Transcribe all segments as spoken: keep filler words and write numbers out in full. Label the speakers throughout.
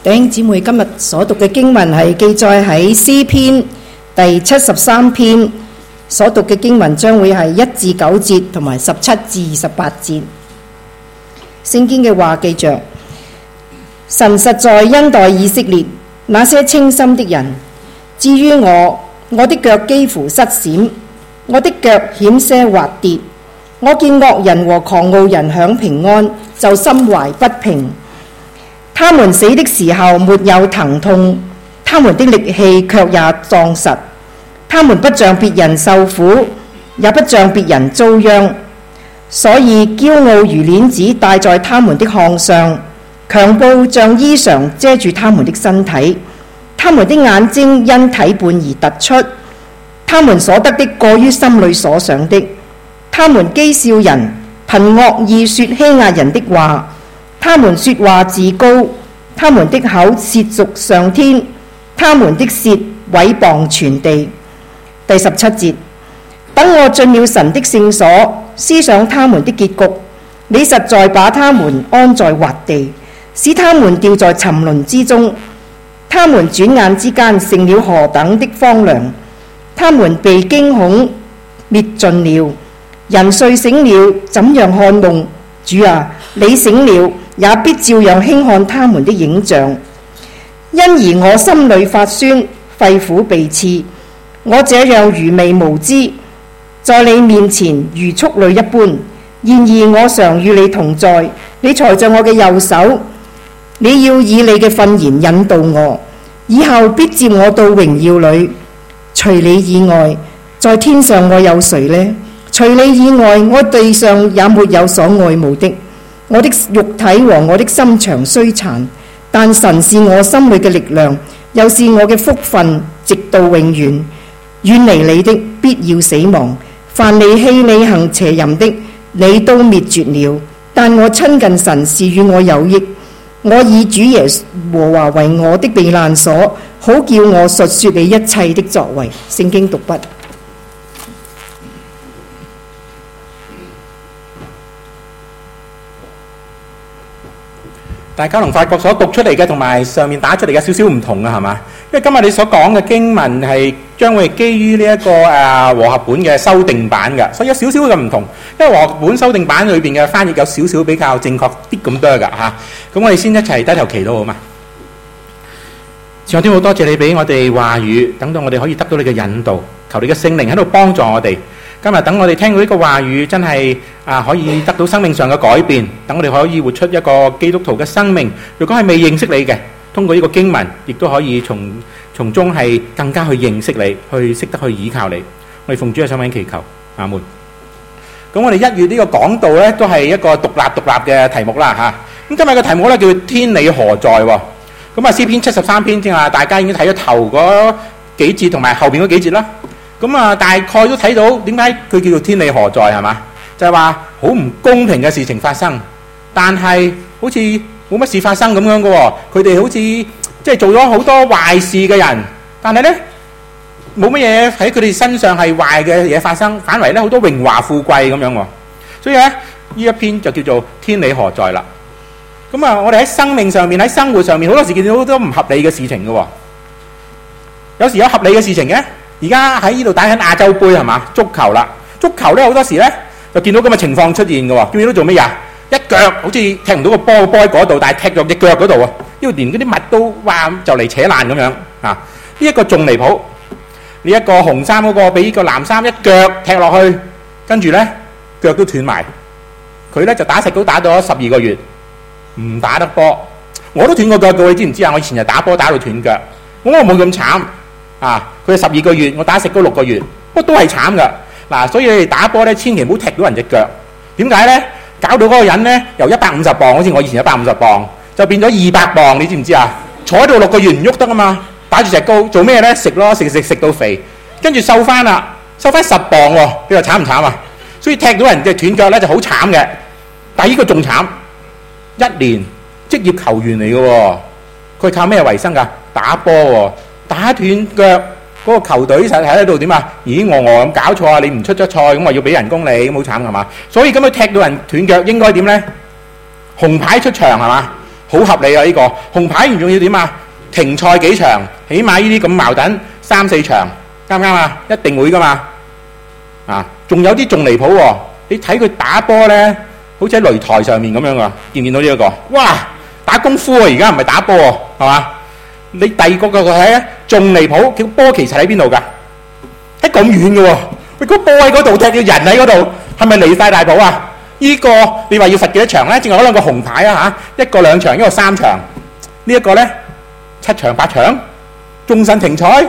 Speaker 1: 弟兄姊妹，今日所讀嘅經文係記載喺詩篇第七十三篇，所讀嘅經文將會係一至九節同埋十七至二十八節。聖經嘅話記着：神實在恩待以色列那些清心的人。至於我，我的腳幾乎失閃，我的腳險些滑跌。我見惡人和狂傲人享平安，就心懷不平。他們死的時候沒有疼痛，他們的力氣卻也壯實。他們不像別人受苦，也不像別人遭殃。所以驕傲如鏈子戴在他們的項上，強暴像衣裳遮住他們的身體。他們的眼睛因體胖而突出，他們所得的過於心裏所想的。他們譏笑人，憑惡意說欺壓人的話。他們說話自高，他們的口褻瀆上天，他們的舌毀謗全地。第十七節，等我進了神的聖所，思想他們的結局。你實在把他們安在滑地，使他們掉在沉淪之中。他們轉眼之間成了何等的荒涼，他們被驚恐滅盡了。人睡醒了，怎樣看夢？主啊，你醒了，也必照樣輕看他們的影像。因而我心裏發酸，肺腑被刺。我這樣愚昧無知，在你面前如畜類一般。然而我常與你同在，你抬着我嘅右手，你要以你嘅訓言引導我，以後必接我到榮耀裏。除你以外，在天上我有誰呢？除你以外，我地上也沒有所愛慕的。我的肉體和我的心腸衰殘，但神是我心裏嘅力量，又是我嘅福分，直到永遠。遠離你的必要死亡，凡離棄你行邪淫的，你都滅絕了。但我親近神是與我有益，我以主耶和華為我的避難所，好叫我述說你一切的作為。聖經讀畢。
Speaker 2: 大家能發覺所讀出嚟嘅同埋上面打出嚟嘅少少唔同啊，係嘛？因為今日你所講嘅經文係將會基於呢一個誒和合本嘅修訂版嘅，所以有少少嘅唔同。因為和合本修訂版裏邊嘅翻譯有少少比較正確啲咁多㗎嚇。咁我哋先一齊低頭祈禱好嘛？上天好多謝你俾我哋話語，等到我哋可以得到你嘅引導，求你嘅聖靈喺度幫助我哋。今日等我哋聽到呢個話語，真係啊可以得到生命上嘅改變，等我哋可以活出一個基督徒嘅生命。如果係未認識你嘅，通過呢個經文，亦都可以從從中係更加去認識你，去識得去倚靠你。我哋奉主嘅聖名祈求，阿門。咁我哋一月呢個講道呢，都係一個獨立獨立嘅題目啦嚇。咁今日嘅題目呢，叫天理何在喎？咁啊詩篇七十三篇正話，大家已經睇咗頭嗰幾節同埋後邊嗰幾節啦。咁啊，大概都睇到點解佢叫做天理何在係嘛？就係話好唔公平嘅事情發生，但係好似冇乜事發生咁樣嘅喎。佢哋好似即係做咗好多壞事嘅人，但係呢冇乜嘢喺佢哋身上係壞嘅嘢發生，反為呢好多榮華富貴咁樣喎。所以呢呢一篇就叫做天理何在啦。咁啊，我哋喺生命上面喺生活上面好多時見到好多唔合理嘅事情嘅喎。有時有合理嘅事情嘅。而家喺呢度打緊亞洲杯係嘛？足球啦，足球咧好多時咧就見到咁嘅情況出現嘅喎。見到做乜嘢啊？一腳好似踢唔到個波，波喺嗰度，但係踢咗隻腳嗰度啊！因為連嗰啲襪都哇就嚟扯爛咁樣啊！呢一個仲離譜，呢一個紅衫嗰個俾呢個藍衫一腳踢落去，跟住咧腳都斷埋。佢咧就打石膏打咗十二個月，唔打得波。我都斷過腳嘅，你知唔知啊？我以前就打波打到斷腳，咁我冇咁慘。啊！佢係十二個月，我打食嗰六個月，不過都係慘噶。嗱、啊，所以你哋打波咧，千祈唔好踢到人隻腳。點解咧？搞到嗰個人咧，由一百五十磅，好似我以前一百五十磅，就變咗二百磅，你知唔知啊？坐喺度六個月唔喐得啊嘛，打住石膏做咩咧？食咯，食食食到肥，跟住瘦翻啦，瘦翻十磅喎、哦。你話慘唔慘啊？所以踢到人嘅斷腳咧就好慘嘅。但係呢個仲慘，一年職業球員嚟嘅喎，佢靠咩為生㗎？打波喎、哦。打斷腳嗰個球隊實喺度點啊？咦，我我咁搞錯啊！你唔出咗賽咁話要俾人工你，咁好慘係嘛？所以咁佢踢到人斷腳應該點咧？紅牌出場係嘛？ 好合理啊！呢、這個紅牌嚴重要點啊？停賽幾場，起碼呢啲咁矛盾三四場，啱唔啱啊？一定會噶嘛。啊，仲有啲仲離譜喎！你睇佢打波咧，好似喺擂台上面咁樣噶，見唔見到呢、這、一個？哇！打功夫啊，而家唔係打波喎，係嘛？你第二個個睇咧，仲離譜，叫波其實喺邊度㗎？喺咁遠嘅喎，喂，個波喺嗰度，踢叫人喺嗰度，係咪離晒大譜啊？呢、這個你話要罰幾多場咧？淨係可能個紅牌啊嚇，一個兩場，一個三場，這個、呢一個咧七場八場，終身停賽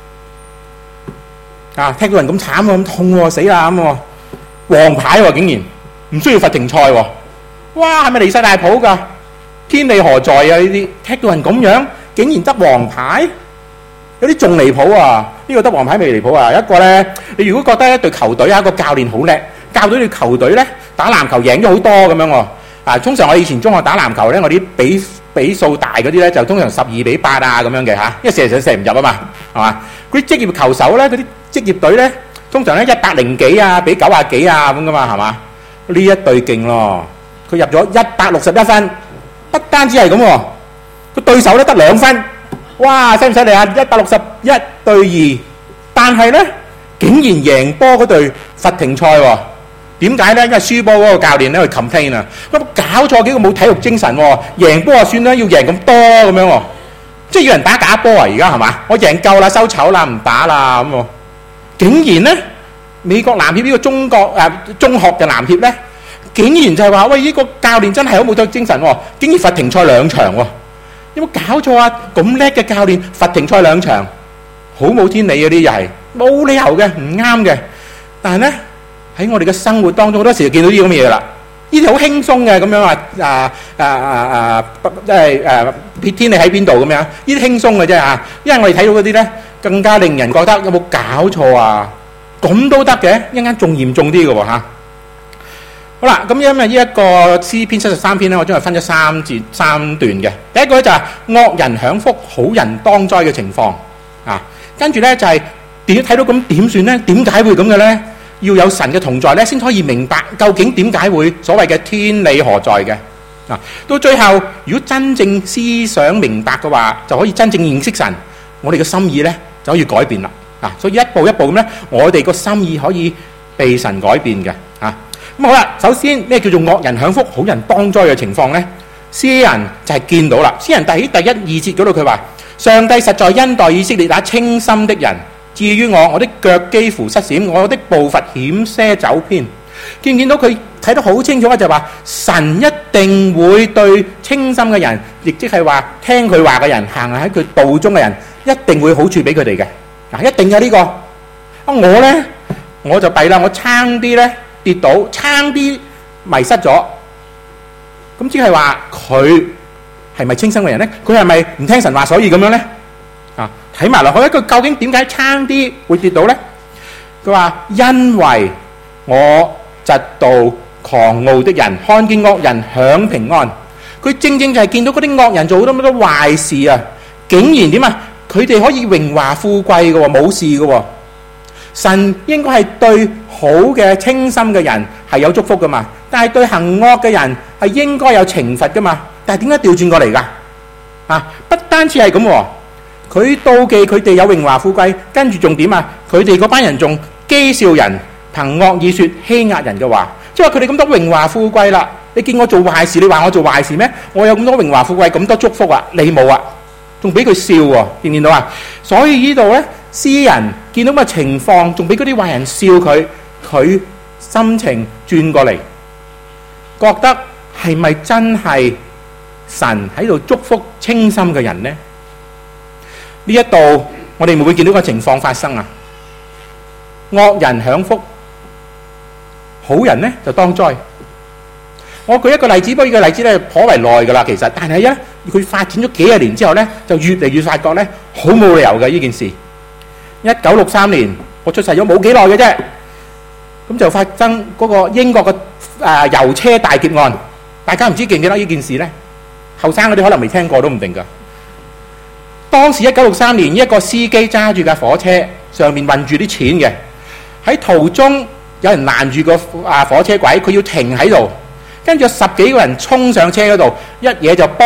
Speaker 2: 啊！踢到人咁慘啊，咁痛喎、啊，死啦咁喎，黃牌喎、啊，竟然唔需要罰停賽喎、啊！哇，係咪離晒大譜㗎？天理何在啊？呢啲踢到人咁樣，竟然得黃牌，有啲仲離譜啊！呢、這個得黃牌未離譜啊？一個咧，你如果覺得一隊球隊啊，一個教練好叻，教到隊球隊咧打籃球贏咗好多咁樣喎。啊，通常我以前中學打籃球咧，我啲比比數大嗰啲咧，就通常十二比八啊咁樣嘅嚇，因為射射射唔入啊嘛，係嘛？嗰啲職業球手咧，嗰啲職業隊咧，通常咧一百零幾啊，比九啊幾啊咁噶嘛，係嘛？呢一隊勁咯，佢入咗一百六十一分。不單止係咁喎，個對手咧得兩分，哇！犀唔犀利啊？一百六十一對二，但係咧竟然贏波嗰隊罰停賽喎？點解咧？因為輸波嗰個教練咧去 complain 啊，咁搞錯幾個冇體育精神喎，贏波啊算啦，要贏咁多咁樣喎，即係要人打假波啊！而家係嘛？我贏夠啦，收籌啦，唔打啦咁喎，竟然咧美國籃協呢個中國誒中學嘅籃協咧。竟然就係話喂，呢、這個教練真係好冇體育精神喎，竟然罰停賽兩場喎，有冇搞錯啊？咁叻嘅教練罰停賽兩場，好冇天理嗰啲又係冇理由嘅，唔啱嘅。但係咧喺我哋嘅生活當中，好多時就見到啲咁嘅嘢啦。呢啲好輕鬆嘅咁樣啊啊啊啊啊，即係誒撇天你喺邊度咁樣？呢啲輕鬆嘅啫嚇，因為我哋睇到嗰啲咧更加令人覺得有冇搞錯啊？咁都得嘅，一陣間仲嚴重啲嘅喎嚇。好啦，咁因為呢一個詩篇七十三篇咧，我將佢分咗三節三段嘅。第一個咧就係惡人享福，好人當災嘅情況啊。跟住咧就係點睇到咁點算咧？點解會咁嘅咧？要有神嘅同在咧，先可以明白究竟點解會所謂嘅天理何在嘅啊。到最後，如果真正思想明白嘅話，就可以真正認識神，我哋嘅心意咧就可以改變啦啊。所以一步一步咁咧，我哋個心意可以被神改變嘅啊。咁好啦，首先咩叫做惡人享福，好人當災嘅情況呢？詩人就係見到啦。詩人喺第一二節嗰度佢話：上帝實在恩待以色列那清心的人，至於我，我的腳幾乎失閃，我的步伐險些走偏。見唔見到佢睇得好清楚就係話神一定會對清心嘅人，亦即係話聽佢話嘅人，行喺佢道中嘅人，一定會好處俾佢哋嘅。嗱，一定嘅呢個。啊，我呢，我就弊啦，我差啲呢。跌倒，差啲迷失咗，咁即係話佢係咪清心嘅人呢？佢係咪唔聽神話所以咁樣呢？啊，睇埋落去一句，究竟點解差啲會跌倒呢？佢話因為我嫉妒狂傲的人，看見惡人享平安。佢正正就係見到嗰啲惡人做好多咁多壞事啊，竟然點啊？佢哋可以榮華富貴嘅喎，冇事嘅喎。神應該係對好嘅清心嘅人係有祝福噶嘛，但係對行惡嘅人係應該有懲罰噶嘛。但係點解調轉過嚟噶？啊，不單止係咁喎，佢妒忌佢哋有榮華富貴，跟住仲點啊？佢哋嗰班人仲譏笑人，憑惡意說欺壓人嘅話，即係話佢哋咁多榮華富貴啦。你見我做壞事，你話我做壞事咩？我有咁多榮華富貴，咁多祝福啊，你冇啊？仲俾佢笑喎，見唔見到啊？所以呢度呢，詩人見到咁嘅情況，仲俾嗰啲壞人笑佢，佢心情轉過嚟，覺得係咪真係神喺度祝福清心嘅人呢？呢一度我哋會唔會見到個情況發生啊？惡人享福，好人呢就當災。我舉一個例子，不過呢個例子咧頗為耐噶啦，其實，但係咧佢發展咗幾廿年之後咧，就越嚟越發覺咧好冇理由嘅呢件事。一九六三年，我出世咗冇幾耐嘅啫，咁就發生嗰個英國嘅誒郵車大劫案。大家唔知記唔記得呢件事咧？後生嗰啲可能未聽過都唔定噶。當時一九六三年，一個司機揸住架火車，上面運住啲錢嘅，喺途中有人攔住個啊火車軌，佢要停喺度。跟住有十幾個人衝上車嗰度，一嘢就剝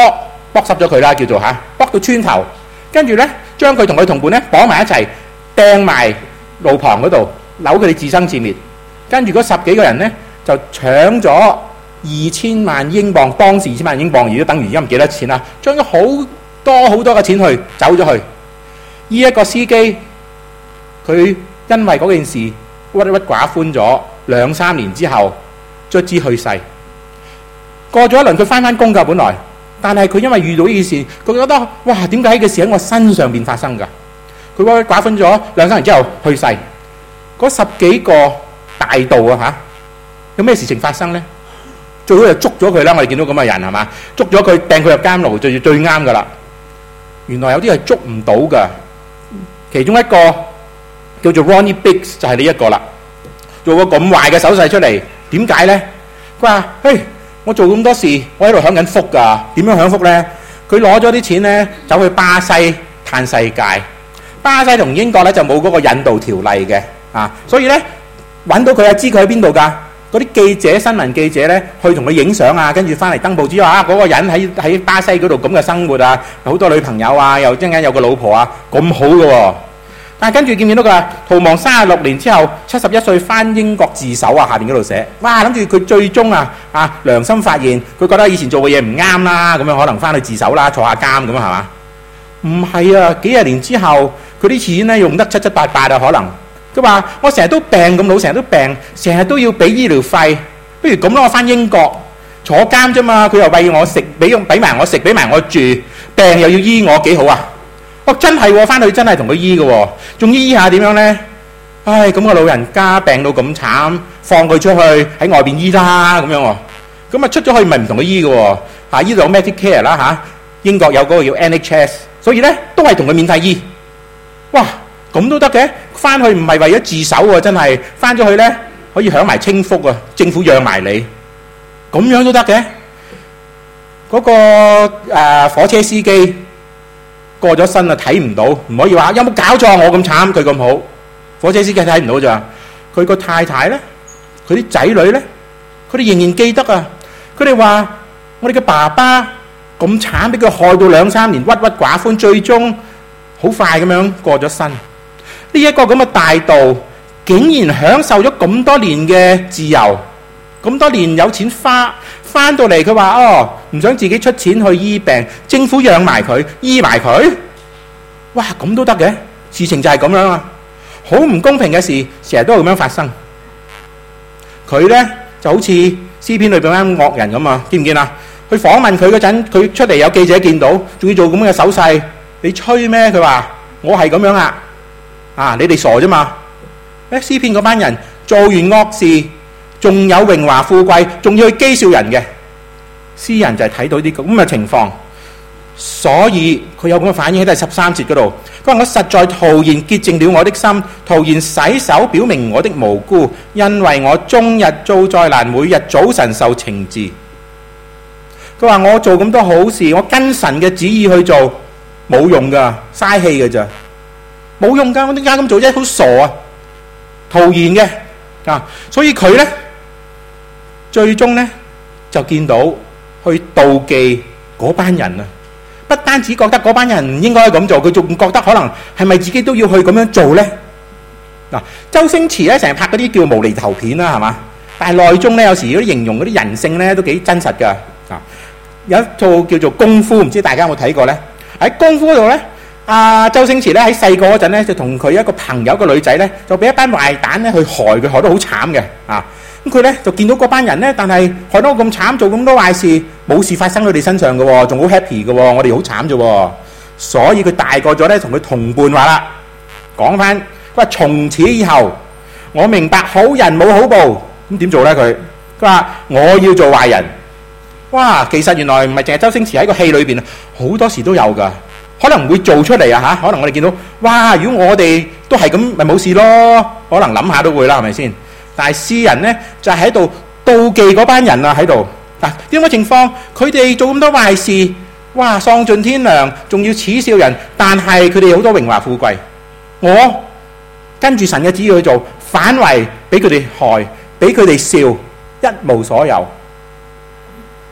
Speaker 2: 剝濕咗佢啦，叫做嚇，剝到穿頭，跟住咧將佢同佢同伴咧綁埋一齊，掟埋路旁嗰度，扭佢哋自生自滅。跟住嗰十幾個人咧就搶咗二千萬英鎊，當時二千萬英鎊，而家等於而家唔記得錢啦，將咗好多好多嘅錢去走咗去。呢一個司機佢因為嗰件事鬱鬱寡歡咗兩三年之後，卒之去世。過咗一輪，佢翻返工㗎本來，但係佢因為遇到呢件事，佢覺得哇，點解呢件事喺我身上邊發生㗎？佢鬱鬱寡歡咗兩三年之後去世。嗰十幾個大盜啊嚇，有咩事情發生呢？最好就捉咗佢啦！我哋見到咁嘅人係嘛，捉咗佢掟佢入監牢就最啱㗎啦。原來有啲係捉唔到㗎，其中一個叫做 Ronnie Biggs 就係呢一個啦，做個咁壞嘅手勢出嚟，點解呢？佢話：嘿，我做咁多事，我喺度享緊福㗎，點樣享福呢？佢攞咗啲錢呢，走去巴西嘆世界。巴西同英國呢就冇嗰個引渡條例嘅啊，所以呢揾到佢啊，知佢喺邊度㗎？嗰啲記者、新聞記者咧，去同佢影相啊，跟住翻嚟登報紙話啊，嗰個人喺喺巴西嗰度咁嘅生活啊，好多女朋友啊，又陣間有個老婆啊，咁好嘅喎。但係跟住見唔見到佢逃亡三十六年之後，七十一歲翻英國自首啊，下邊嗰度寫，哇，諗住佢最終啊啊良心發現，佢覺得以前做嘅嘢唔啱啦，咁樣可能翻去自首啦，坐下監咁啊，係嘛？唔係啊，幾廿年之後，佢啲錢咧用得七七八八啊，可能。佢話：我成日都病咁老，成日都病，成日都要俾醫療費，不如咁咯，我翻英國坐監啫嘛。佢又餵我食，俾俾埋我食，俾埋我住，病又要醫我，幾好啊！哦，真係喎，翻去真係同佢醫嘅喎，仲醫下點樣呢？唉，咁個老人家病到咁慘，放佢出去喺外邊醫啦咁樣喎。咁啊出咗去咪唔同佢醫嘅喎？嚇，依度有 Medicare 啦嚇，英國有嗰個叫 N H S， 所以呢都係同佢免費醫。哇！咁都得嘅，翻去唔係為咗自首喎，真係翻咗去呢可以享埋清福啊！政府養埋你，咁樣都得嘅。嗰個誒火車司機過咗身啊，睇唔到，唔可以話有冇搞錯我咁慘，佢咁好。火車司機睇唔到咋，佢個太太呢，佢啲仔女呢，佢哋仍然記得啊！佢哋話：我哋嘅爸爸咁慘，俾佢害到兩三年，鬱鬱寡歡，最終好快咁樣過咗身。呢一個咁嘅大盜，竟然享受咗咁多年嘅自由，咁多年有錢花，翻到嚟佢話：哦，唔想自己出錢去醫病，政府養埋佢，醫埋佢。哇，咁都得嘅，事情就係咁樣啊！好唔公平嘅事，成日都係咁樣發生。佢呢就好似詩篇裏邊班惡人咁啊，見唔見啊？去訪問佢嗰陣，佢出嚟有記者見到，仲要做咁嘅手勢，你吹咩？佢話：我係咁樣啊！啊！你哋傻啫嘛？誒，詩篇嗰班人做完惡事，仲有榮華富貴，仲要去譏笑人嘅。詩人就係睇到啲咁嘅情況，所以佢有咁嘅反應喺第十三節嗰度。佢話：我實在徒然潔淨了我的心，徒然洗手表明我的無辜，因為我終日遭災難，每日早晨受懲治。佢話：我做咁多好事，我跟神嘅旨意去做，冇用噶，嘥氣嘅咋。冇用㗎，我點解咁做啫？好傻啊！徒然嘅啊，所以佢呢，最終呢，就見到去妒忌嗰班人啊！不單止覺得嗰班人唔應該咁做，佢仲覺得可能係咪自己都要去咁樣做呢？嗱、啊，周星馳呢，成日拍嗰啲叫無厘頭片啦，係嘛？但係內中呢，有時嗰啲形容嗰啲人性呢，都幾真實㗎啊！有一套叫做功夫，唔知大家有冇睇過呢？喺功夫嗰度呢。啊，周星馳咧喺細個嗰陣咧，就同佢一個朋友一個女仔咧，就俾一班壞蛋咧去害佢，害得好慘嘅啊！咁佢咧就見到嗰班人咧，但係害得我咁慘，做咁多壞事，冇事發生喺佢哋身上嘅喎，仲好 happy 嘅喎，我哋好慘啫喎！所以佢大個咗咧，同佢同伴話啦，講翻，佢話從此以後，我明白好人冇好報，咁點做咧？佢佢話我要做壞人。哇！其實原來唔係淨係周星馳喺個戲裏邊啊，好多時都有㗎。可能會做出嚟啊嚇！可能我哋見到，哇！如果我哋都係咁，咪冇事咯。可能諗下都會啦，係咪先？但係詩人呢，就係喺度妒忌嗰班人啊，喺度嗱點解情況？佢哋做咁多壞事，哇！喪盡天良，仲要恥笑人，但係佢哋好多榮華富貴。我跟住神嘅旨意去做，反為俾佢哋害，俾佢哋笑，一無所有。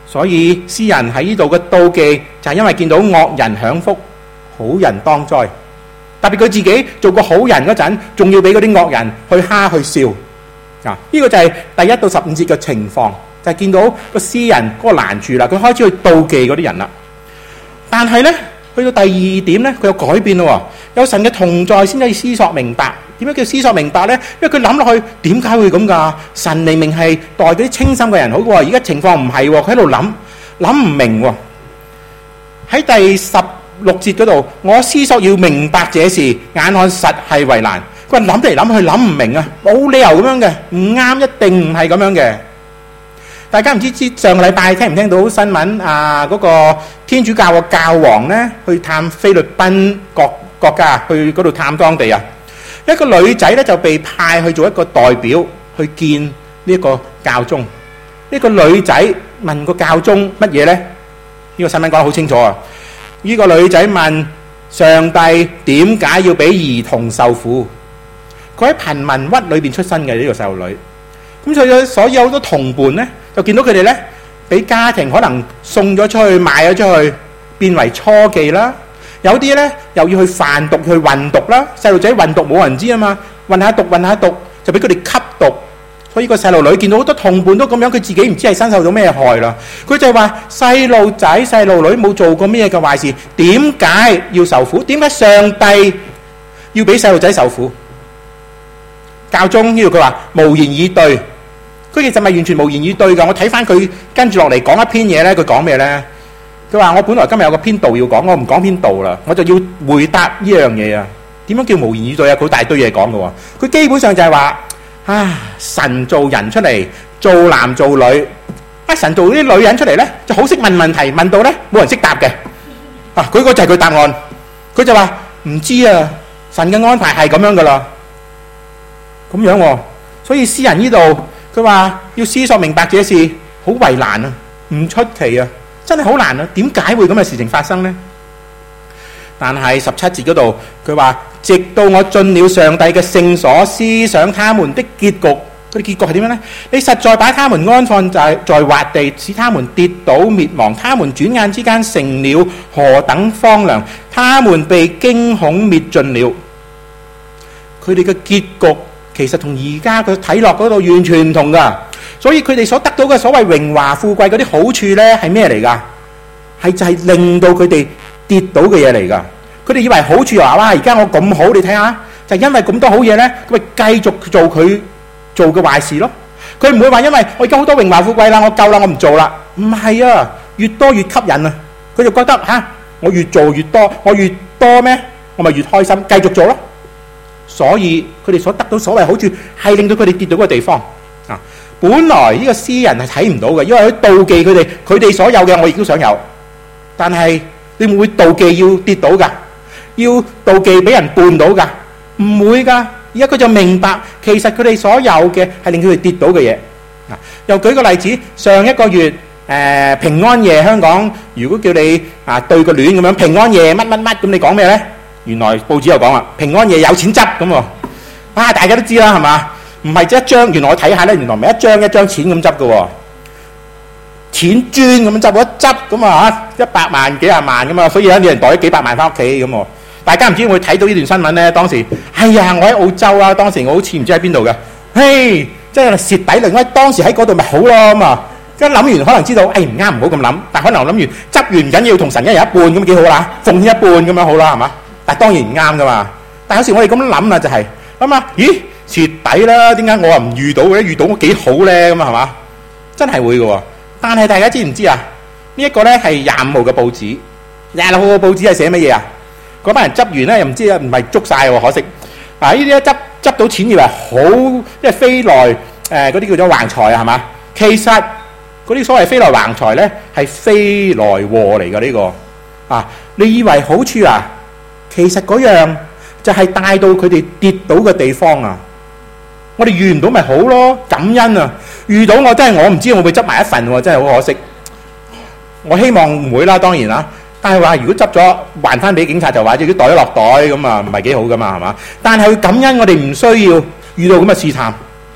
Speaker 2: 所以詩人喺呢度嘅妒忌就係因為見到惡人享福，好人當災。特別佢自己做個好人嗰陣，仲要俾嗰啲惡人去蝦去笑。啊！呢、這個就係第一到十五節嘅情況，就係、是、見到個詩人嗰個難處啦。佢開始去妒忌嗰啲人啦。但係呢，去到第二點呢，佢有改變咯。有神嘅同在先可以思索明白。點樣叫思索明白呢？因為佢諗落去，點解會咁㗎？神明明係待嗰啲清心嘅人好嘅，而家情況唔係喎。佢喺度諗諗唔明喎。喺第十六節嗰度，我思索要明白這事，眼看實係為難。佢話諗嚟諗去諗唔明啊，冇理由咁樣嘅，唔啱，一定唔係咁樣嘅。大家唔知知上個禮拜聽唔聽到新聞啊？嗰個天主教嘅教皇呢，去探菲律賓國國家，去嗰度探當地啊。一個女仔呢就被派去做一個代表去見呢一個教宗。呢個女仔問個教宗乜嘢呢？呢個新聞講得好清楚啊！呢個女仔問上帝點解要俾兒童受苦？佢喺貧民窟裏邊出身嘅呢個細路女，咁所以所以有好多同伴呢，就見到佢哋呢，俾家庭可能送咗出去，賣咗出去，變為雛妓啦。有啲呢又要去販毒去運毒啦。細路仔運毒冇人知啊嘛，運下毒運下毒就俾佢哋吸毒。所以個細路女見到好多同伴都咁樣，佢自己唔知係身受到咩害啦。佢就係話細路仔細路女冇做過咩嘅壞事，點解要受苦？點解上帝要俾細路仔受苦？教宗呢度佢話無言以對，佢其實咪完全無言以對㗎。我睇翻佢跟住落嚟講一篇嘢呢，佢講咩呢？佢話我本來今日有個篇道要講，我唔講篇道啦，我就要回答呢樣嘢啊。點樣叫無言以對啊？佢好大堆嘢講㗎喎。佢基本上就係話啊，神做人出嚟，做男做女，啊神做啲女人出嚟呢，就好識問問題，問到呢冇人識答嘅。啊，佢個就係佢答案。佢就話唔知啊，神嘅安排係咁樣㗎啦。咁樣喎，所以詩人呢度佢話要思索明白這事，好為難啊，唔出奇啊，真係好難啊。點解會咁嘅事情發生呢？但係十七節嗰度佢話，直到我進了上帝嘅聖所，思想他們的結局，佢哋結局係點樣呢？你實在把他們安放在在滑地，使他們跌倒滅亡，他們轉眼之間成了何等荒涼，他們被驚恐滅盡了。佢哋嘅結局其實同而家佢睇落嗰度完全唔同噶，所以佢哋所得到嘅所謂榮華富貴嗰啲好處呢係咩嚟噶？係就係令到佢哋跌倒嘅嘢嚟噶。佢哋以為好處話哇，而家我咁好，你睇下，就係因為咁多好嘢呢，佢咪繼續做佢做嘅壞事咯。佢唔會話因為我而家好多榮華富貴啦，我夠啦，我唔做啦。唔係啊，越多越吸引啊。佢就覺得吓，我越做越多，我越多咩？我咪越開心，繼續做咯。所以佢哋所得到所謂好處係令到佢哋跌到嗰個地方啊！本來呢個詩人係睇唔到嘅，因為佢妒忌佢哋，佢哋所有嘅我亦都想有。但係你會唔會妒忌要跌倒㗎？要妒忌俾人絆倒㗎？唔會㗎！而家佢就明白，其實佢哋所有嘅係令佢哋跌倒嘅嘢啊！又舉個例子，上一個月誒、呃、平安夜香港，如果叫你啊對個聯咁樣，平安夜乜乜乜咁，你講咩呢？原來報紙又講啦，平安夜有錢執咁喎，啊大家都知啦係嘛？唔係即一張，原來我睇下咧，原來唔係一張一張錢咁執嘅喎，錢磚咁樣執，一執咁啊嚇，一百萬幾廿萬咁啊，所以有啲人袋咗幾百萬翻屋企咁喎。大家唔知會睇到呢段新聞咧？當時哎呀，我喺澳洲啊，當時我好似唔知喺邊度嘅，嘿，即係蝕底啦！因為當時喺嗰度咪好咯咁啊，一諗完可能知道，誒唔啱唔好咁諗，但可能諗完執完唔緊要，同神一人一半咁幾好啦，奉獻一半咁樣好啦係嘛？但當然唔啱噶嘛，但有時我哋咁樣諗啊，就係咁啊，咦蝕底啦？點解我又唔遇到嘅？遇到我幾好咧？咁啊係嘛？真係會嘅喎。但係大家知唔知啊？呢一個咧係廿五號嘅報紙，廿六號嘅報紙係寫乜嘢啊？嗰班人執完咧又唔知啊，唔係捉曬喎，可惜啊！呢啲咧執執到錢以為好，即係飛來誒嗰啲叫做橫財啊，係嘛？其實嗰啲所謂飛來橫財咧係飛來禍嚟嘅呢個啊！你以為好處啊？其實嗰樣就係帶到佢哋跌倒嘅地方啊！我哋遇唔到咪好咯，感恩啊！遇到我真係我唔知會唔會執埋一份喎，真係好可惜。我希望唔會啦，當然啦。但係話如果執咗還翻俾警察就話，如果袋咗落袋咁啊，唔係幾好噶嘛，係嘛？但係感恩我哋唔需要遇到咁嘅試探，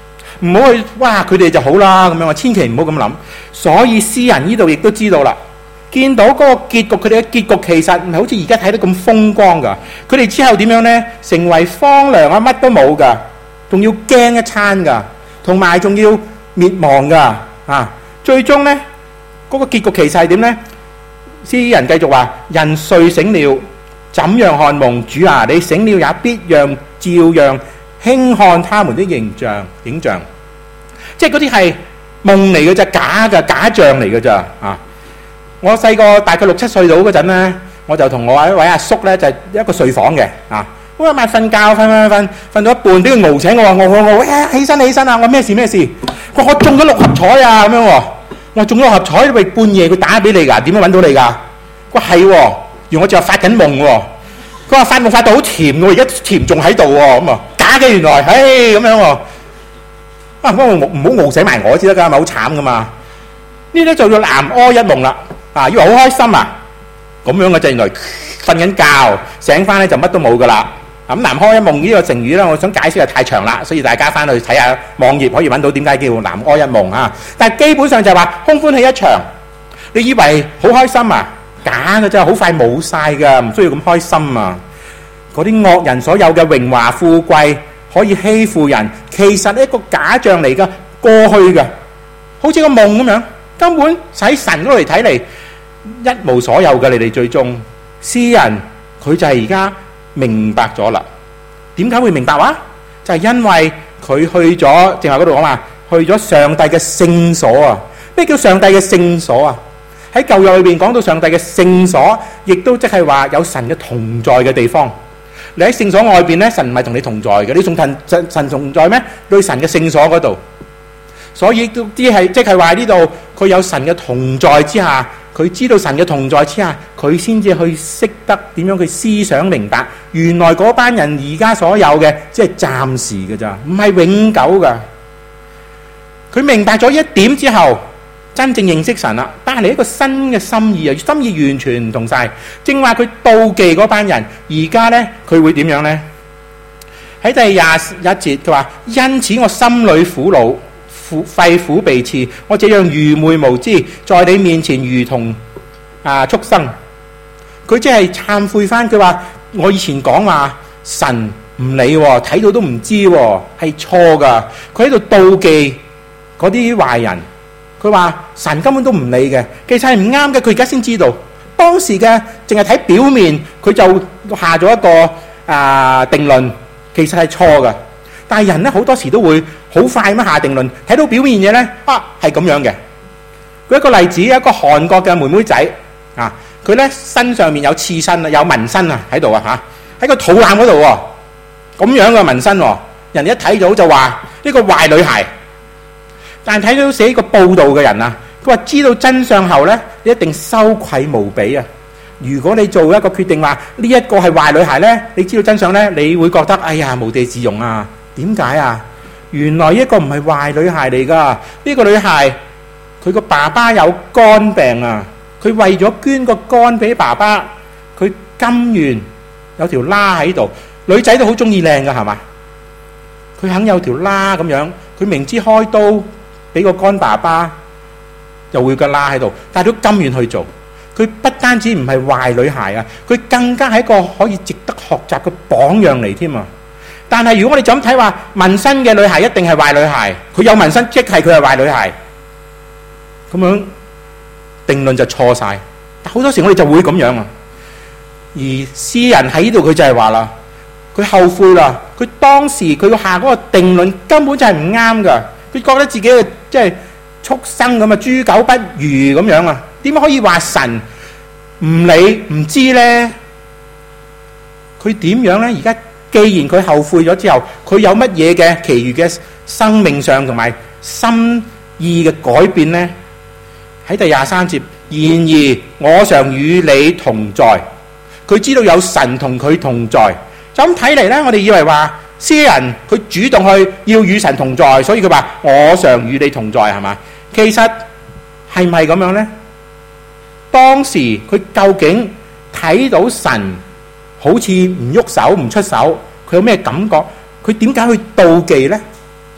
Speaker 2: 唔好去哇佢哋就好啦咁樣啊，千祈唔好咁諗。所以詩人呢度亦都知道啦，見到嗰個結局，佢哋嘅結局其實唔係好似而家睇得咁風光噶。佢哋之後點樣呢？成為荒涼啊，乜都冇噶，仲要驚一餐噶，同埋仲要滅亡噶啊！最終呢，嗰、那個結局其實係點呢？詩人繼續話：人睡醒了，怎樣看夢？主啊，你醒了也必讓照樣輕看他們的形象影像。即係嗰啲係夢嚟嘅咋，假嘅假象嚟嘅咋啊！我細個大概六七歲到嗰陣咧，我就同我一位阿叔咧，就係一個睡房嘅啊。咁啊，晚瞓覺瞓瞓瞓瞓到一半，俾佢熬醒我話：我我我，喂，起身起身啊！我咩事咩事？佢話我中咗六合彩啊！咁樣喎，我中咗六合彩，喂，半夜佢打俾你㗎，點樣揾到你㗎？佢話係喎，原來我就係發緊夢喎。佢話發夢發到好甜喎，而家甜仲喺度喎，咁啊假嘅原來，唉咁樣喎。啊，不過唔好熬醒埋我先得㗎，咪好慘㗎嘛。呢啲就叫南柯一夢啦。啊，以為好開心啊，咁樣嘅就原來瞓緊覺，醒翻咧就乜都冇噶啦。咁南柯一夢呢個成語咧，我想解釋係太長啦，所以大家翻去睇下網頁可以揾到點解叫南柯一夢啊。但係基本上就係話空歡喜一場，你以為好開心啊？假嘅真係好快冇晒噶，唔需要咁開心啊。嗰啲惡人所有嘅榮華富貴可以欺負人，其實一個假象嚟噶，過去嘅，好似個夢咁樣，根本喺神嗰度嚟睇嚟一無所有嘅。你哋最終詩人佢就係而家明白咗啦。點解會明白話？就係因為佢去咗正話嗰度講話，去咗上帝嘅聖所啊。咩叫上帝嘅聖所啊？喺舊約裏邊講到上帝嘅聖所，亦都即係話有神嘅同在嘅地方。你喺聖所外邊咧，神唔係同你同在嘅，你仲同神神同在咩？對神嘅聖所嗰度，所以都啲係即係話呢度佢有神嘅同在之下，佢知道神嘅同在之下，佢先至去識得點樣去思想明白。原來嗰班人而家所有嘅，即係暫時嘅咋，唔係永久噶。佢明白咗一點之後，真正認識神啦，帶嚟一個新嘅心意啊！心意完全唔同晒。正話佢妒忌嗰班人，而家呢，佢會點樣呢？喺第廿一節佢話：因此我心裏苦惱，肺腑被刺，我這樣愚昧無知，在你面前如同啊畜生。佢即係懺悔翻，佢話我以前講話神唔理喎，睇到都唔知喎，係錯噶。佢喺度妒忌嗰啲壞人。佢話神根本都唔理嘅，其實係唔啱嘅。佢而家先知道，當時嘅淨係睇表面，佢就下咗一個啊定論，其實係錯嘅。但係人咧好多時都會好快咁下定論，睇到表面嘢咧啊係咁樣嘅。舉一個例子，一個韓國嘅妹妹仔啊，佢咧身上面有刺身啊，有紋身啊喺度啊嚇，喺個肚腩嗰度喎，咁樣嘅紋身喎，人哋一睇到就話呢個壞女孩。但係睇到寫個報道嘅人啊，佢話知道真相後呢，你一定羞愧無比啊！如果你做一個決定話呢一個係壞女孩呢，你知道真相呢，你會覺得哎呀無地自容啊！點解啊？原來一個唔係壞女孩嚟噶，呢個女孩佢個爸爸有肝病啊，佢為咗捐個肝俾爸爸，佢甘願有條疤喺度。女仔都好中意靚噶係嘛？佢肯有條疤咁樣，佢明知開刀俾個肝爸爸又會個疤喺度，但係都甘願去做。佢不單止唔係壞女孩啊，佢更加係一個可以值得學習嘅榜樣嚟添啊！但係如果我哋就咁睇話，紋身嘅女孩一定係壞女孩，佢有紋身即係佢係壞女孩，咁樣定論就錯晒。但好多時我哋就會咁樣啊。而詩人喺呢度佢就係話啦，佢後悔啦，佢當時佢下嗰個定論根本就係唔啱噶。佢覺得自己嘅即係畜生咁啊，豬狗不如咁樣啊？點解可以話神唔理唔知呢？佢點樣呢？而家既然佢後悔咗之後，佢有乜嘢嘅其餘嘅生命上同埋心意嘅改變呢？喺第廿三節，然而我常與你同在。佢知道有神同佢同在，就咁睇嚟呢，我哋以為話詩人佢主動去要與神同在，所以佢話我常與你同在係嘛？其實係唔係咁樣呢？當時佢究竟睇到神好似唔喐手唔出手，佢有咩感覺？佢點解去妒忌呢？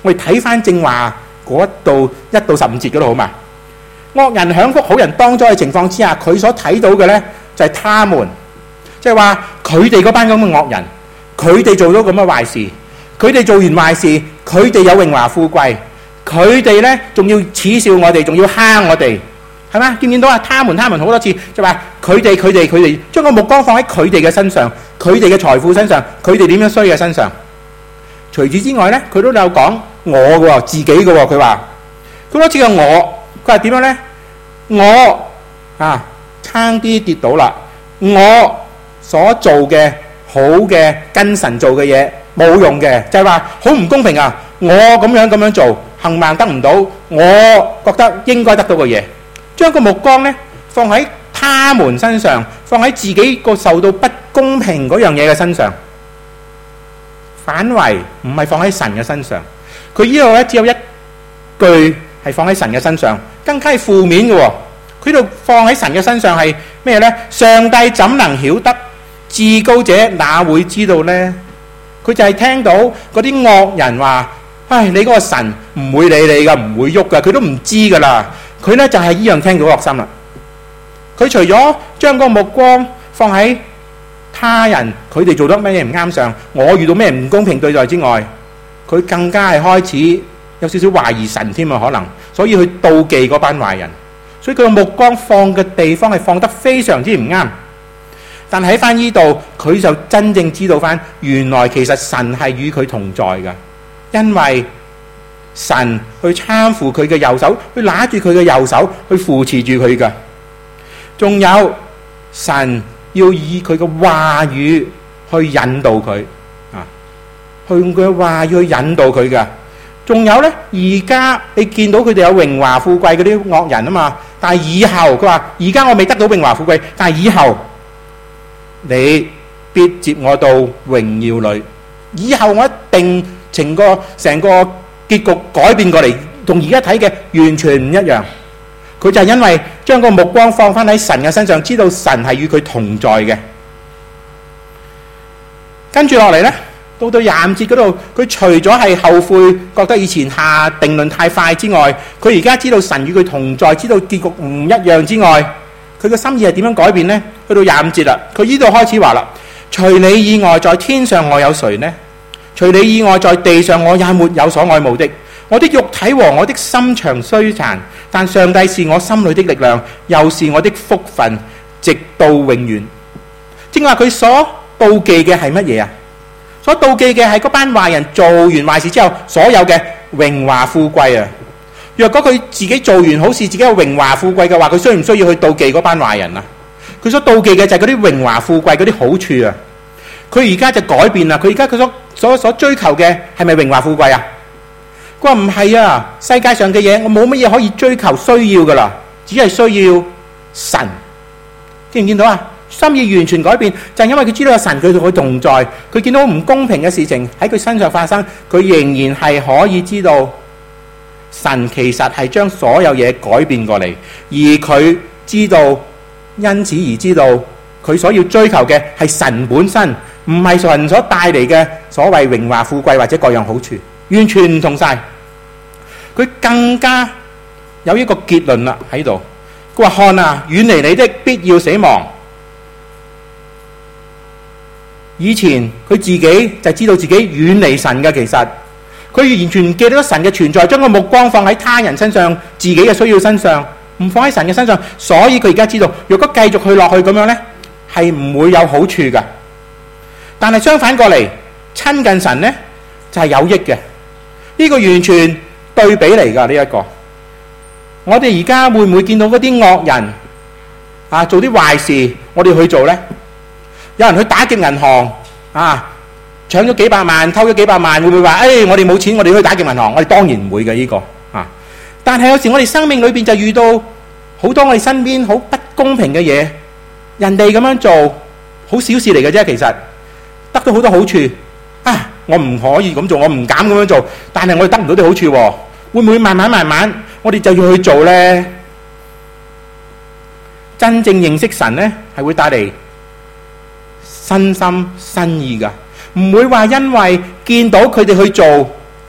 Speaker 2: 我哋睇翻正話嗰度一到十五節嗰度好嘛？惡人享福，好人當災嘅情況之下，佢所睇到嘅呢就係他們，即係話佢哋嗰班咁嘅惡人，佢哋做到咁嘅壞事，佢哋做完壞事，佢哋有榮華富貴，佢哋呢仲要恥笑我哋，仲要蝦我哋，係咪？見唔見到啊？他們他們好多次就話佢哋佢哋佢哋將個目光放喺佢哋嘅身上，佢哋嘅財富身上，佢哋點樣衰嘅身上。除此之外呢，佢都有講我嘅喎，自己嘅喎，佢話好多次嘅我。佢話點樣呢？我啊，差啲跌倒啦！我所做嘅好嘅跟神做嘅嘢冇用嘅，就係話好唔公平啊！我咁樣咁樣做，行萬得唔到，我覺得應該得到嘅嘢，將個目光呢放喺他們身上，放喺自己個受到不公平嗰樣嘢嘅身上，反為唔係放喺神嘅身上。佢呢度呢只有一句。係放喺神嘅身上，更加係負面嘅喎。佢度放喺神嘅身上係咩呢？上帝怎能曉得？至高者哪會知道呢？佢就係聽到嗰啲惡人話：唉，你嗰個神唔會理你噶，唔會喐噶，佢都唔知噶啦。佢呢就係依樣聽到落心啦。佢除咗將個目光放喺他人，佢哋做得乜嘢唔啱上，我遇到咩唔公平對待之外，佢更加係開始有少少懷疑神添啊，可能，所以去妒忌嗰班壞人，所以佢個目光放嘅地方係放得非常之唔啱。但喺翻呢度，佢就真正知道翻，原來其實神係與佢同在㗎，因為神去攙扶佢嘅右手，去拿住佢嘅右手，去扶持住佢㗎。仲有神要以佢嘅話語去引導佢啊，去用佢嘅話語去引導佢㗎。仲有呢，而家你見到佢哋有榮華富貴嗰啲惡人啊嘛，但係以後佢話：而家我未得到榮華富貴，但係以後你必接我到榮耀裏。以後我一定成個成個結局改變過嚟，同而家睇嘅完全唔一樣。佢就係因為將個目光放翻喺神嘅身上，知道神係與佢同在嘅。跟住落嚟呢。到到廿五節嗰度，佢除咗係後悔，覺得以前下定論太快之外，佢而家知道神與佢同在，知道結局唔一樣之外，佢嘅心意係點樣改變呢？去到廿五節啦，佢呢度開始話啦：除你以外，在天上我有誰呢？除你以外，在地上我也沒有所愛慕的。我的肉體和我的心腸衰殘，但上帝是我心裏的力量，又是我的福分，直到永遠。正話佢所妒忌嘅係乜嘢啊？所妒忌嘅係嗰班壞人做完壞事之後所有嘅榮華富貴啊！若果佢自己做完好事，自己有榮華富貴嘅話，佢需唔需要去妒忌嗰班壞人啊？佢所妒忌嘅就係嗰啲榮華富貴嗰啲好處啊！佢而家就改變啦，佢而家佢所所所追求嘅係咪榮華富貴啊？佢話唔係啊，世界上嘅嘢我冇乜嘢可以追求需要噶啦，只係需要神。見唔見到啊？心意完全改變，就係因為佢知道有神佢同佢同在，佢見到唔公平嘅事情喺佢身上發生，佢仍然係可以知道神其實係將所有嘢改變過嚟，而佢知道，因此而知道佢所要追求嘅係神本身，唔係神所帶嚟嘅所謂榮華富貴或者各樣好處，完全唔同晒。佢更加有一個結論啦喺度，佢話：看啊，遠離你的必要死亡。以前佢自己就知道自己遠離神嘅，其實佢完全唔記得神嘅存在，將個目光放喺他人身上，自己嘅需要身上，唔放喺神嘅身上。所以佢而家知道，如果繼續去落去咁樣呢，係唔會有好處噶。但係相反過嚟，親近神呢，就係有益嘅。呢個完全對比嚟噶呢一個。我哋而家會唔會見到嗰啲惡人啊做啲壞事，我哋去做呢？有人去打劫銀行啊，搶咗幾百萬，偷咗幾百萬，會唔會話：誒，我哋冇錢，我哋去打劫銀行？我哋當然唔會嘅呢個啊。但係有時我哋生命裏邊就遇到好多我哋身邊好不公平嘅嘢，人哋咁樣做好小事嚟嘅啫，其實得到好多好處啊！我唔可以咁做，我唔敢咁樣做，但係我哋得唔到啲好處喎，會唔會慢慢慢慢我哋就要去做呢？真正認識神呢，係會帶嚟新心新意噶，唔會話因為見到佢哋去做，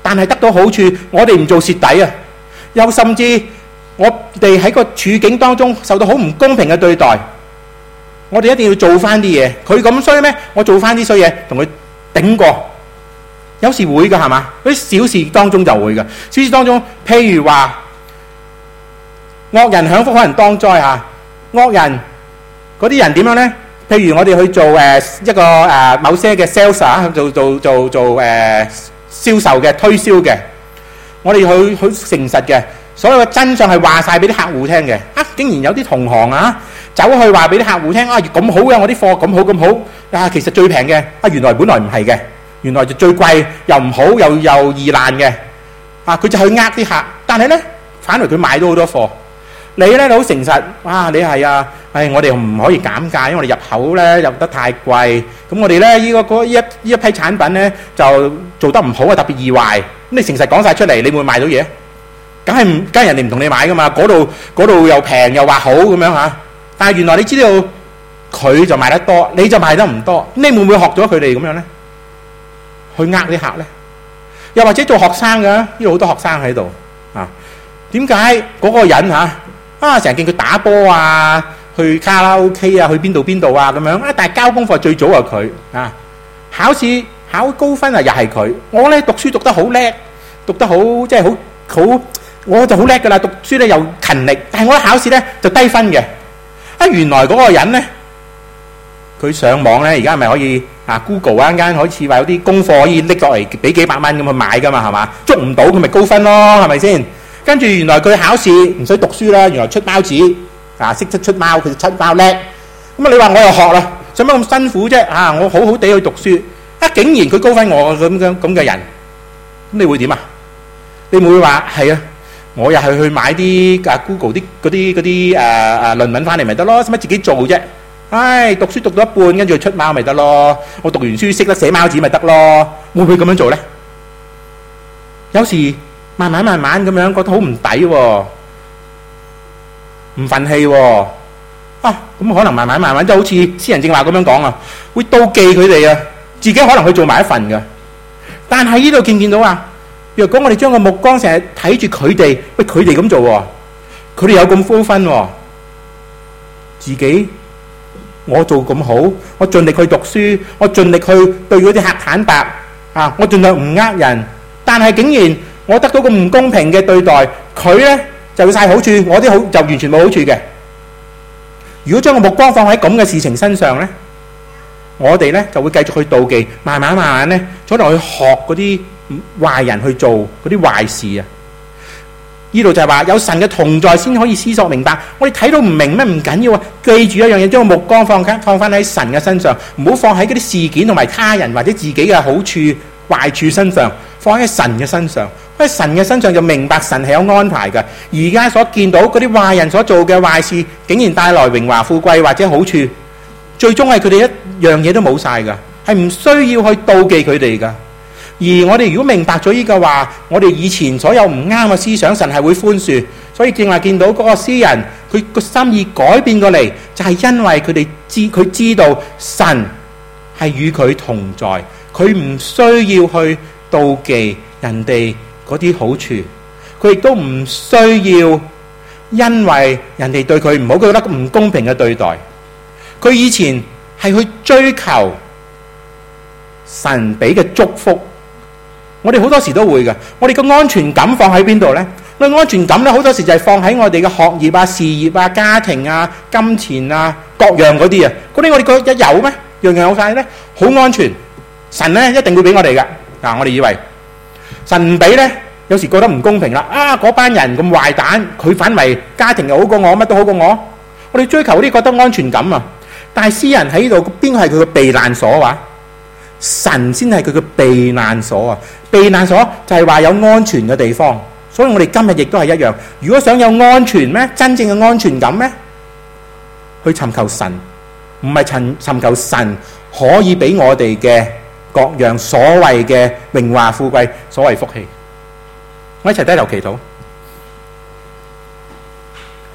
Speaker 2: 但係得到好處，我哋唔做蝕底啊！又甚至我哋喺個處境當中受到好唔公平嘅對待，我哋一定要做翻啲嘢。佢咁衰咩？我做翻啲衰嘢同佢頂過。有時會㗎係嘛？嗰啲小事當中就會㗎。小事當中，譬如話惡人享福，可能當災嚇。惡人嗰啲人點樣呢？譬如我哋去做誒一個誒某些嘅 sales 啊，做做做做誒銷售嘅推銷嘅，我哋去去誠實嘅，所有嘅真相係話晒俾啲客戶聽嘅。啊，竟然有啲同行啊，走去話俾啲客戶聽啊，咁好嘅，我啲貨咁好咁好啊，其實最平嘅啊，原來本來唔係嘅，原來就最貴又唔好又又易爛嘅啊，佢就去呃啲客，但係呢，反為佢買到好多貨。你咧，你好誠實，哇！你係啊，係我哋唔可以減價，因為我哋入口咧入得太貴。咁我哋咧依個嗰依一依一批產品咧就做得唔好啊，特別易壞。咁你誠實講晒出嚟，你會賣到嘢？梗係唔，梗係人哋唔同你買噶嘛。嗰度嗰度又平又話好咁樣嚇。但係原來你知道佢就賣得多，你就賣得唔多。你會唔會學咗佢哋咁樣咧？去呃啲客咧？又或者做學生㗎？呢度好多學生喺度啊。點解嗰個人嚇？啊！成日見佢打波啊，去卡拉 OK 啊，去邊度邊度啊咁樣啊！但係交功課最早係佢啊，考試考高分啊又係佢。我咧讀書讀得好叻，讀得好即係好好，我就好叻噶啦。讀書咧又勤力，但係我一考試咧就低分嘅。啊！原來嗰個人咧，佢上網咧而家係咪可以啊 Google 啊間開始話有啲功課可以拎落嚟俾幾百蚊咁去買噶嘛係嘛？捉唔到佢咪高分咯係咪先？跟住原來佢考試唔使讀書啦，原來出貓紙啊，識得出貓，佢就出貓叻。咁啊，你話我又學啦，使乜咁辛苦啫？啊，我好好地去讀書，啊，竟然佢高分我咁樣咁嘅人，咁你會點啊？你會話係啊？我又係去買啲啊 Google 啲嗰啲嗰啲誒誒論文翻嚟咪得咯，使乜自己做啫？唉，讀書讀到一半，跟住出貓咪得咯。我讀完書識得寫貓紙咪得咯，會唔會咁樣做咧？有時。慢慢慢慢咁樣覺得好唔抵喎，唔憤氣喎，啊咁可能慢慢慢慢就好似詩人正話咁樣講啊，會妒忌佢哋啊，自己可能去做埋一份㗎。但係呢度見唔見到啊？若果我哋將個目光成日睇住佢哋，喂佢哋咁做喎，佢哋有咁高分喎，自己我做咁好，我盡力去讀書，我盡力去對嗰啲客坦白啊，我盡量唔呃人，但係竟然我得到個唔公平嘅對待，佢呢就要晒好處，我啲好就完全冇好處嘅。如果將個目光放喺咁嘅事情身上呢，我哋呢就會繼續去妒忌，慢慢慢慢呢，可能去學嗰啲壞人去做嗰啲壞事啊。呢度就係話有神嘅同在先可以思索明白。我哋睇到唔明咩唔緊要啊，記住一樣嘢，將個目光放翻放翻喺神嘅身上，唔好放喺嗰啲事件同埋他人或者自己嘅好處壞處身上，放喺神嘅身上。喺神嘅身上就明白神係有安排嘅。而家所見到嗰啲壞人所做嘅壞事，竟然帶來榮華富貴或者好處，最終係佢哋一樣嘢都冇晒㗎，係唔需要去妒忌佢哋㗎。而我哋如果明白咗呢個話，我哋以前所有唔啱嘅思想，神係會寬恕。所以正話見到嗰個詩人，佢個心意改變過嚟，就係因為佢哋知佢知道神係與佢同在，佢唔需要去妒忌人哋嗰啲好處，佢亦都唔需要因為人哋對佢唔好，佢覺得唔公平嘅對待。佢以前係去追求神俾嘅祝福。我哋好多時都會嘅，我哋個安全感放喺邊度呢？我哋安全感咧好多時就係放喺我哋嘅學業啊、事業啊、家庭啊、金錢啊各樣嗰啲啊，嗰啲我哋覺得有咩？樣樣有晒呢，好安全。神呢一定會俾我哋嘅。嗱，我哋以為神唔俾呢，有時覺得唔公平啦。啊，嗰班人咁壞蛋，佢反為家庭又好過我，乜都好過我。我哋追求啲覺得安全感啊，但係詩人喺呢度邊個係佢嘅避難所話？神先係佢嘅避難所啊！避難所就係話有安全嘅地方，所以我哋今日亦都係一樣。如果想有安全咩？真正嘅安全感咩？去尋求神，唔係尋尋求神可以俾我哋嘅各樣所謂嘅榮華富貴、所謂福氣。我一齊低頭祈禱。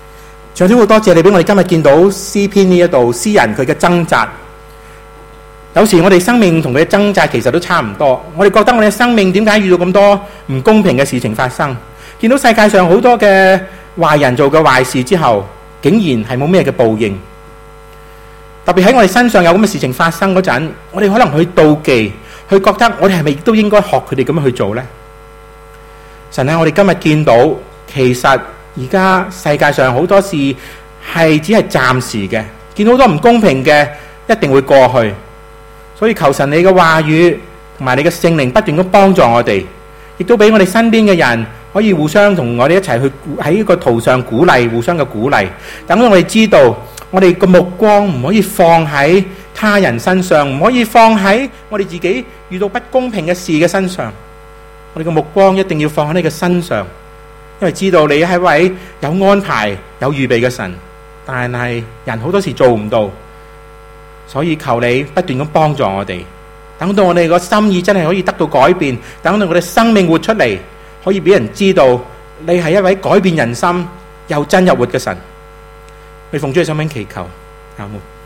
Speaker 2: 上主好多謝你俾我哋今日見到詩篇呢一度詩人佢嘅掙扎。 有時我哋生命同佢嘅掙扎其實都差唔多，我哋覺得我哋嘅生命點解遇到咁多唔公平嘅事情發生？見到世界上好多嘅壞人做嘅壞事之後，竟然係冇咩嘅報應。特別喺我哋身上有咁嘅事情發生嗰陣，我哋可能去妒忌，去覺得我哋係咪都應該學佢哋咁樣去做呢？神啊，我哋今日見到，其實而家世界上好多事係只係暫時嘅，見到好多唔公平嘅，一定會過去。所以求神你嘅話語同埋你嘅聖靈不斷咁幫助我哋，亦都俾我哋身邊嘅人可以互相同我哋一齊去喺呢個途上鼓勵，互相嘅鼓勵。等到我哋知道，我哋個目光唔可以放喺他人身上，唔可以放喺我哋自己遇到不公平嘅事嘅身上。我哋嘅目光一定要放喺你嘅身上，因為知道你係一位有安排、有預備嘅神。但係人好多時做唔到。所以求你不斷咁幫助我哋，等到我哋個心意真係可以得到改變，等到我哋生命活出嚟，可以俾人知道你係一位改變人心又真又活嘅神。你奉主嘅聖名祈求，阿門。